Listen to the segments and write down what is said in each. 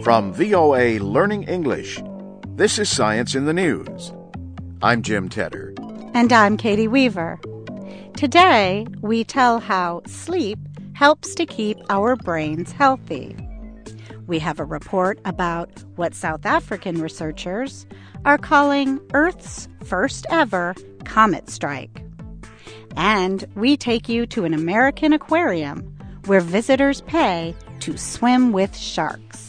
From VOA Learning English, this is Science in the News. I'm Jim Tedder. And I'm Katie Weaver. Today, we tell how sleep helps to keep our brains healthy. We have a report about what South African researchers are calling Earth's first ever comet strike. And we take you to an American aquarium where visitors pay to swim with sharks.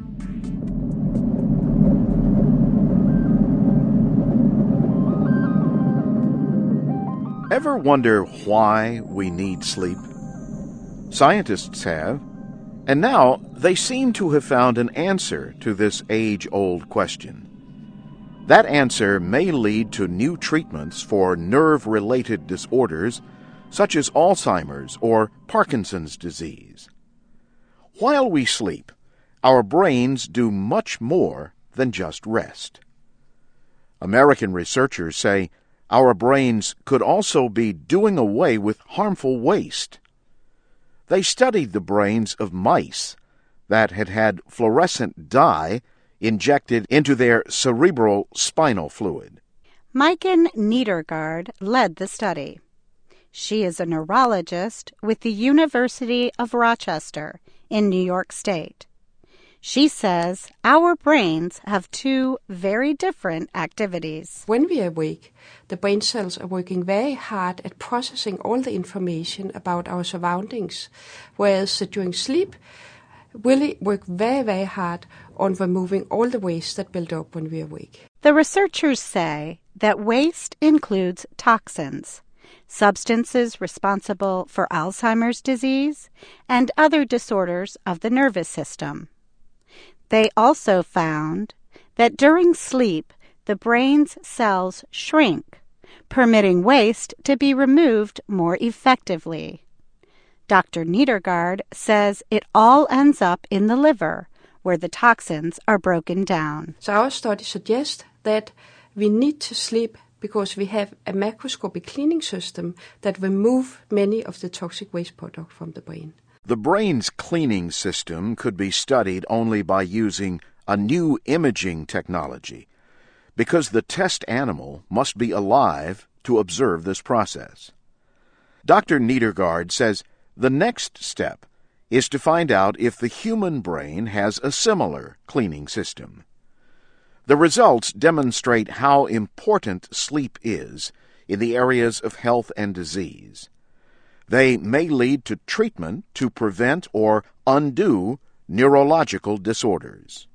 Ever wonder why we need sleep? Scientists have, and now they seem to have found an answer to this age-old question. That answer may lead to new treatments for nerve-related disorders such as Alzheimer's or Parkinson's disease. While we sleep, our brains do much more than just rest. American researchers say our brains could also be doing away with harmful waste. They studied the brains of mice that had had fluorescent dye injected into their cerebral spinal fluid. Maiken Nedergaard led the study. She is a neurologist with the University of Rochester in New York State. She says our brains have two very different activities. When we are awake, the brain cells are working very hard at processing all the information about our surroundings, whereas during sleep, really work very, very hard on removing all the waste that build up when we are awake. The researchers say that waste includes toxins, substances responsible for Alzheimer's disease and other disorders of the nervous system. They also found that during sleep, the brain's cells shrink, permitting waste to be removed more effectively. Dr. Nedergaard says it all ends up in the liver, where the toxins are broken down. So our study suggests that we need to sleep because we have a macroscopic cleaning system that removes many of the toxic waste products from the brain. The brain's cleaning system could be studied only by using a new imaging technology, because the test animal must be alive to observe this process. Dr. Nedergaard says the next step is to find out if the human brain has a similar cleaning system. The results demonstrate how important sleep is in the areas of health and disease. They may lead to treatment to prevent or undo neurological disorders.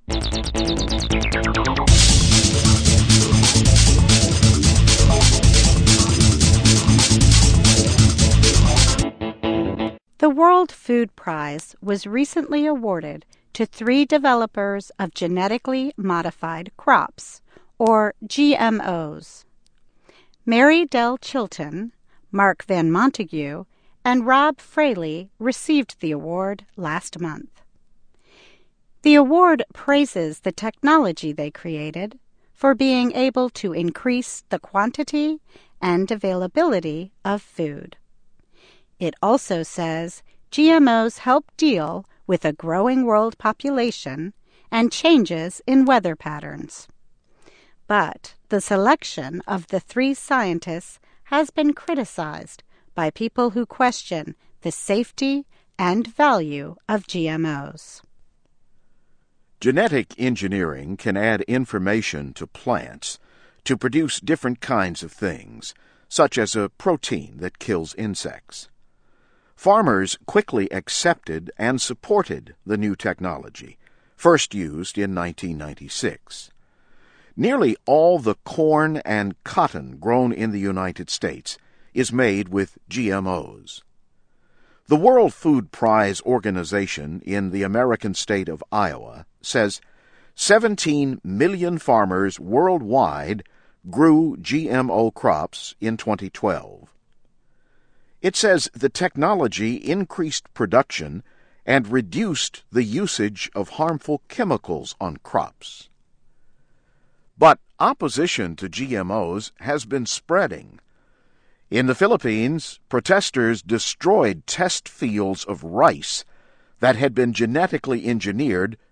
The World Food Prize was recently awarded to 3 developers of genetically modified crops, or GMOs. Mary Del Chilton, Mark Van Montague, and Rob Fraley received the award last month. The award praises the technology they created for being able to increase the quantity and availability of food. It also says GMOs help deal with a growing world population and changes in weather patterns. But the selection of the 3 scientists has been criticized by people who question the safety and value of GMOs. Genetic engineering can add information to plants to produce different kinds of things, such as a protein that kills insects. Farmers quickly accepted and supported the new technology, first used in 1996. Nearly all the corn and cotton grown in the United States is made with GMOs. The World Food Prize organization in the American state of Iowa says 17 million farmers worldwide grew GMO crops in 2012. It says the technology increased production and reduced the usage of harmful chemicals on crops. But opposition to GMOs has been spreading. In the Philippines, protesters destroyed test fields of rice that had been genetically engineered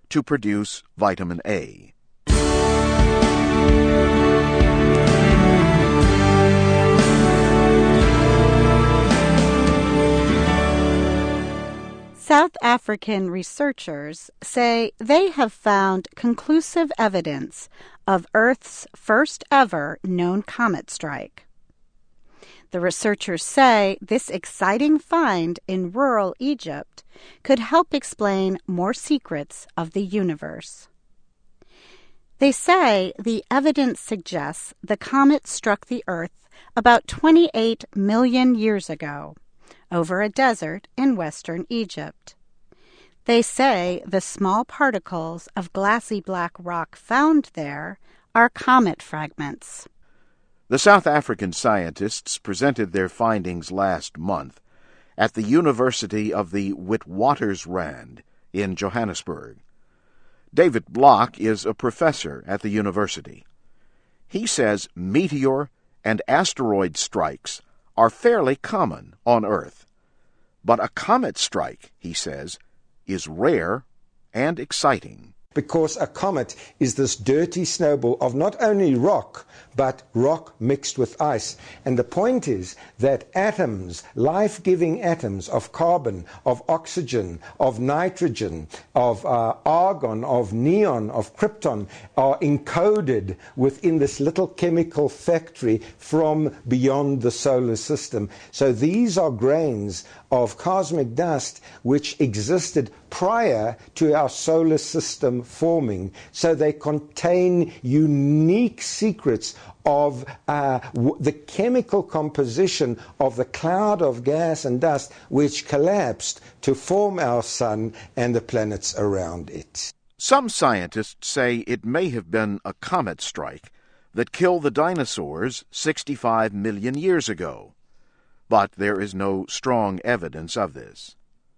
to produce vitamin A. South African researchers say they have found conclusive evidence of Earth's first ever known comet strike. The researchers say this exciting find in rural Egypt could help explain more secrets of the universe. They say the evidence suggests the comet struck the Earth about 28 million years ago, over a desert in western Egypt. They say the small particles of glassy black rock found there are comet fragments. The South African scientists presented their findings last month at the University of the Witwatersrand in Johannesburg. David Block is a professor at the university. He says meteor and asteroid strikes are fairly common on Earth. But a comet strike, he says, is rare and exciting. Because a comet is this dirty snowball of not only rock, but rock mixed with ice. And the point is that atoms, life-giving atoms of carbon, of oxygen, of nitrogen, of argon, of neon, of krypton, are encoded within this little chemical factory from beyond the solar system. So these are grains of cosmic dust which existed prior to our solar system forming. So they contain unique secrets of the chemical composition of the cloud of gas and dust which collapsed to form our sun and the planets around it. Some scientists say it may have been a comet strike that killed the dinosaurs 65 million years ago, but there is no strong evidence of this.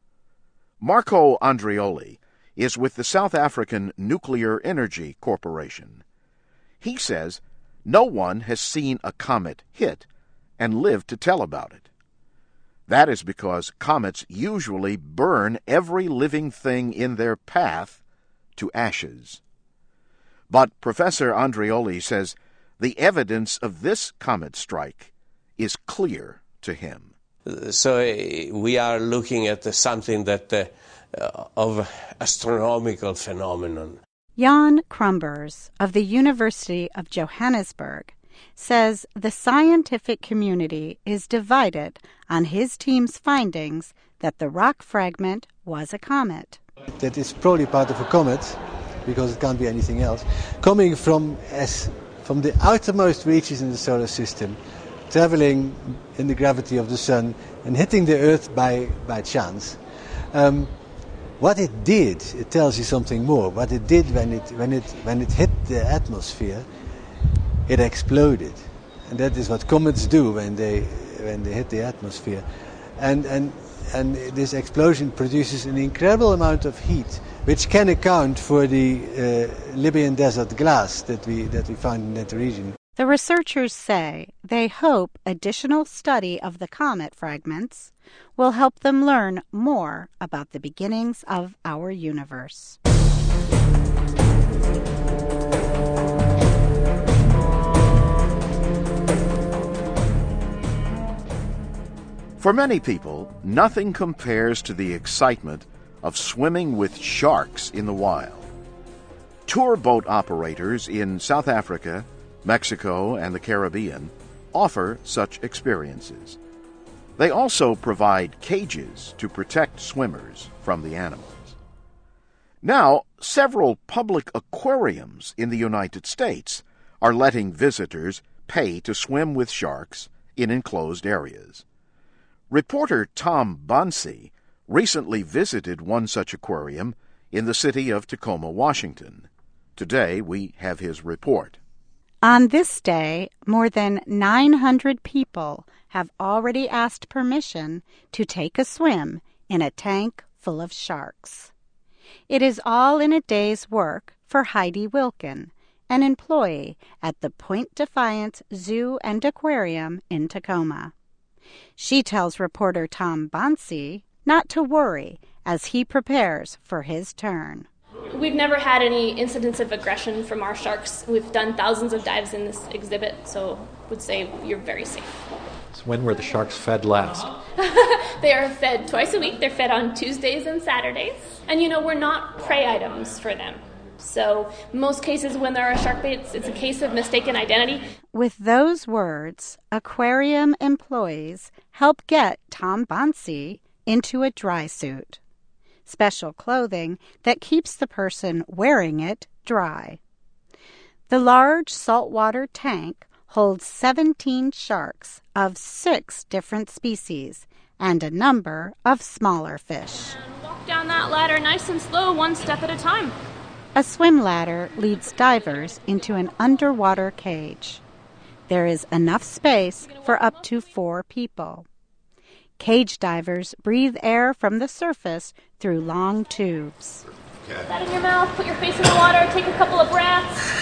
Marco Andreoli is with the South African Nuclear Energy Corporation. He says no one has seen a comet hit and lived to tell about it. That is because comets usually burn every living thing in their path to ashes. But Professor Andreoli says the evidence of this comet strike is clear to him. So we are looking at something that of astronomical phenomenon. Jan Krumbers of the University of Johannesburg says the scientific community is divided on his team's findings that the rock fragment was a comet. That is probably part of a comet, because it can't be anything else, coming from the outermost reaches in the solar system, traveling in the gravity of the sun and hitting the Earth by chance. What it did, it tells you something more. What it did when it hit the atmosphere, it exploded, and that is what comets do when they hit the atmosphere, and this explosion produces an incredible amount of heat, which can account for the Libyan desert glass that we found in that region. The researchers say they hope additional study of the comet fragments will help them learn more about the beginnings of our universe. For many people, nothing compares to the excitement of swimming with sharks in the wild. Tour boat operators in South Africa, Mexico, and the Caribbean offer such experiences. They also provide cages to protect swimmers from the animals. Now, several public aquariums in the United States are letting visitors pay to swim with sharks in enclosed areas. Reporter Tom Bonsi recently visited one such aquarium in the city of Tacoma, Washington. Today we have his report. On this day, more than 900 people have already asked permission to take a swim in a tank full of sharks. It is all in a day's work for Heidi Wilkin, an employee at the Point Defiance Zoo and Aquarium in Tacoma. She tells reporter Tom Bonsi not to worry as he prepares for his turn. We've never had any incidents of aggression from our sharks. We've done thousands of dives in this exhibit, so I would say you're very safe. So when were the sharks fed last? They are fed twice a week. They're fed on Tuesdays and Saturdays. And we're not prey items for them. So most cases when there are shark baits, it's a case of mistaken identity. With those words, aquarium employees help get Tom Bonsi into a dry suit, special clothing that keeps the person wearing it dry. The large saltwater tank holds 17 sharks of 6 different species and a number of smaller fish. And walk down that ladder nice and slow, one step at a time. A swim ladder leads divers into an underwater cage. There is enough space for up to 4 people. Cage divers breathe air from the surface through long tubes. Put that in your mouth, put your face in the water, take a couple of breaths.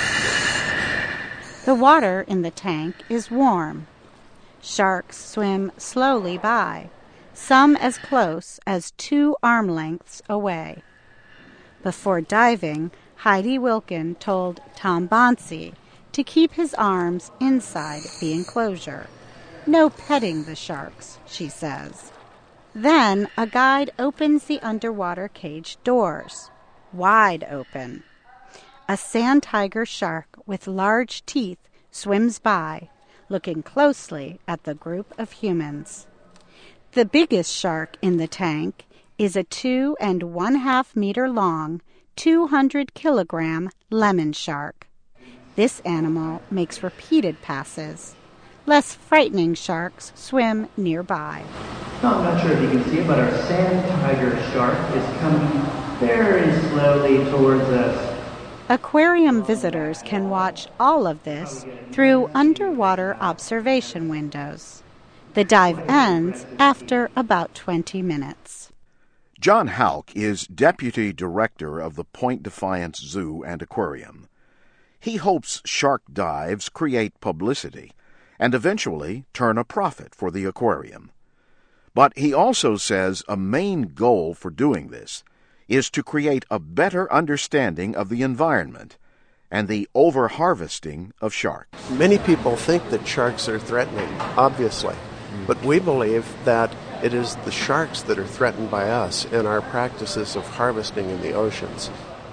The water in the tank is warm. Sharks swim slowly by, some as close as 2 arm lengths away. Before diving, Heidi Wilkin told Tom Bonsi to keep his arms inside the enclosure. No petting the sharks, she says. Then a guide opens the underwater cage doors, wide open. A sand tiger shark with large teeth swims by, looking closely at the group of humans. The biggest shark in the tank is a 2 1/2 meter long, 200-kilogram lemon shark. This animal makes repeated passes. Less frightening sharks swim nearby. No, I'm not sure if you can see it, but our sand tiger shark is coming very slowly towards us. Aquarium visitors can watch all of this through underwater observation windows. The dive ends after about 20 minutes. John Houck is Deputy Director of the Point Defiance Zoo and Aquarium. He hopes shark dives create publicity and eventually turn a profit for the aquarium. But he also says a main goal for doing this is to create a better understanding of the environment and the over-harvesting of sharks. Many people think that sharks are threatening, obviously, but we believe that it is the sharks that are threatened by us in our practices of harvesting in the oceans.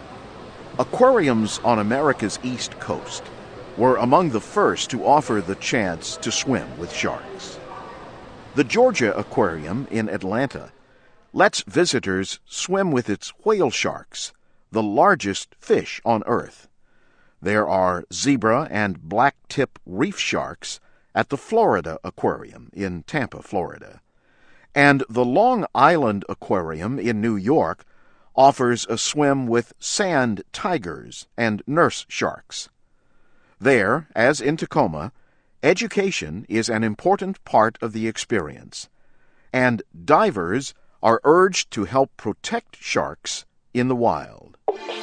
Aquariums on America's East Coast were among the first to offer the chance to swim with sharks. The Georgia Aquarium in Atlanta lets visitors swim with its whale sharks, the largest fish on Earth. There are zebra and black-tip reef sharks at the Florida Aquarium in Tampa, Florida. And the Long Island Aquarium in New York offers a swim with sand tigers and nurse sharks. There, as in Tacoma, education is an important part of the experience, and divers are urged to help protect sharks in the wild.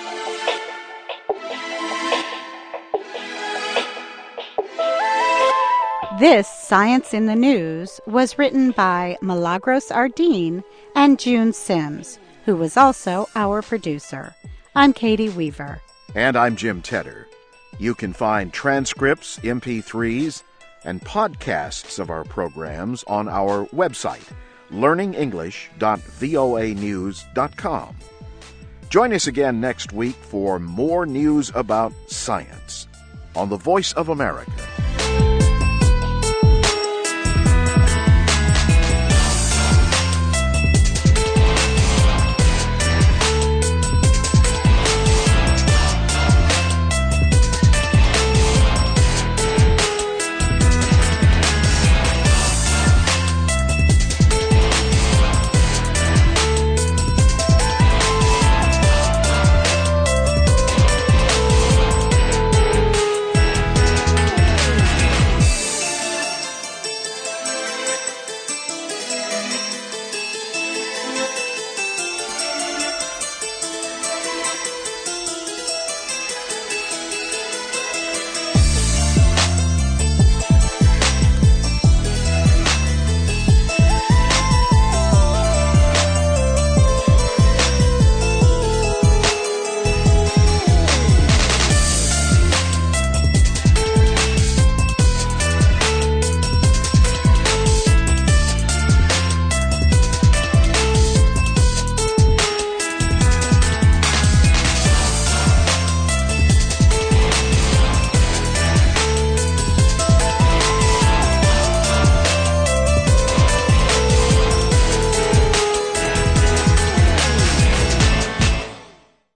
This Science in the News was written by Milagros Ardeen and June Sims, who was also our producer. I'm Katie Weaver. And I'm Jim Tedder. You can find transcripts, MP3s, and podcasts of our programs on our website, learningenglish.voanews.com. Join us again next week for more news about science on the Voice of America.